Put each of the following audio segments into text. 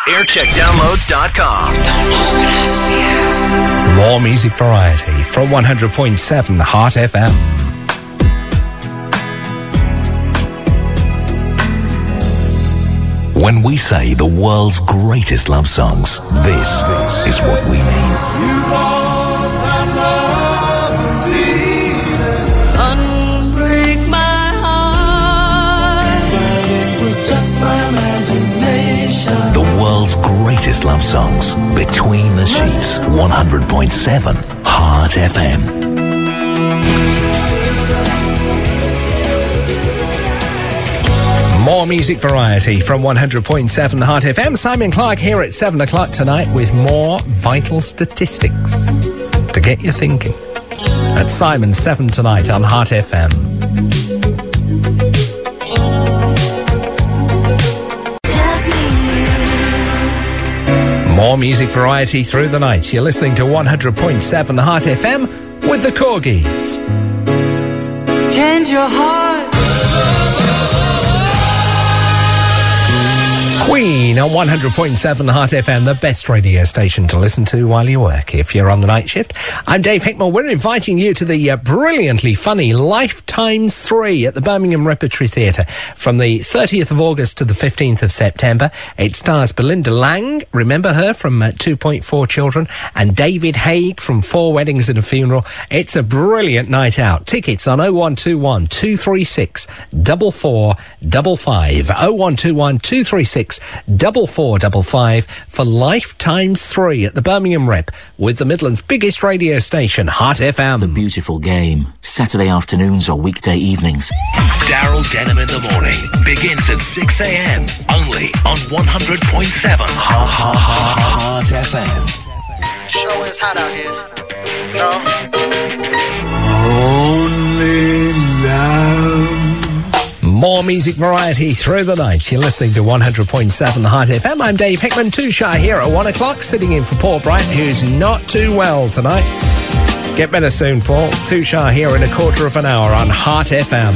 Aircheckdownloads.com. More music variety from 100.7 Heart FM. When we say the world's greatest love songs, this is what we mean. Unbreak my heart, but it was just my imagination. The world's greatest love songs, Between the Sheets, 100.7 Heart FM. More music variety from 100.7 Heart FM. Simon Clark here at 7 o'clock tonight with more vital statistics to get you thinking. At Simon 7 tonight on Heart FM. More music variety through the night. You're listening to 100.7 Heart FM with the Corgis. Change your heart. Queen on 100.7 Heart FM, the best radio station to listen to while you work if you're on the night shift. I'm Dave Hickmore. We're inviting you to the brilliantly funny Lifetimes 3 at the Birmingham Repertory Theatre from the 30th of August to the 15th of September. It stars Belinda Lang, remember her from 2.4 Children, and David Haig from 4 Weddings and a Funeral. It's a brilliant night out. Tickets on 0121 236 4455. 0121 236 4455 for Lifetimes 3 at the Birmingham Rep with the Midlands' biggest radio station, Heart FM. The Beautiful Game, Saturday afternoons or weekday evenings. Daryl Denham in the morning begins at 6 a.m. only on 100.7 Heart FM. Show is hot out here. No. Only love. More music variety through the night. You're listening to 100.7 Heart FM. I'm Dave Hickman. Tushar here at 1 o'clock, sitting in for Paul Bright, who's not too well tonight. Get better soon, Paul. Tushar here in a quarter of an hour on Heart FM.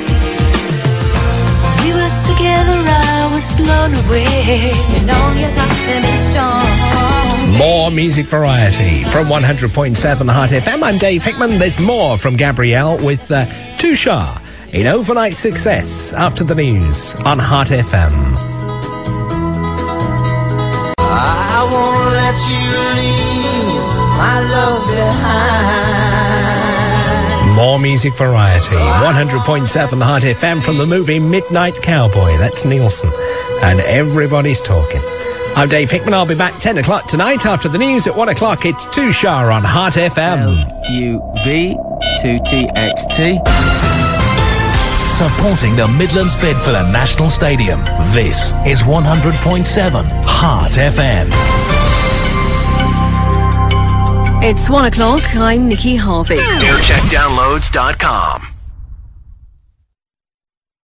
We were together, I was blown away. You know you got to be strong. More music variety from 100.7 Heart FM. I'm Dave Hickman. There's more from Gabrielle with Tushar in overnight success after the news on Heart FM. I won't let you leave my love behind. More music variety, 100.7 Heart FM from the movie Midnight Cowboy. That's Nielsen. And everybody's talking. I'm Dave Hickman. I'll be back 10 o'clock tonight after the news. At 1 o'clock, it's Tushar on Heart FM. LUV2TXT. supporting the Midlands Bedford and National Stadium. This is 100.7 Heart FM. It's 1 o'clock. I'm Nikki Harvey. Aircheckdownloads.com.